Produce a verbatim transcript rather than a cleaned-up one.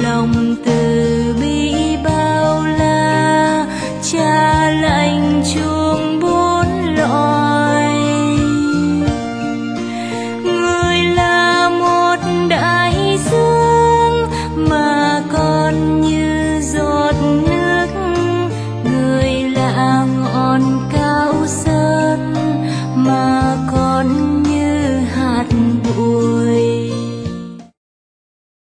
lòng từ bi bao la, cha lạy Chúa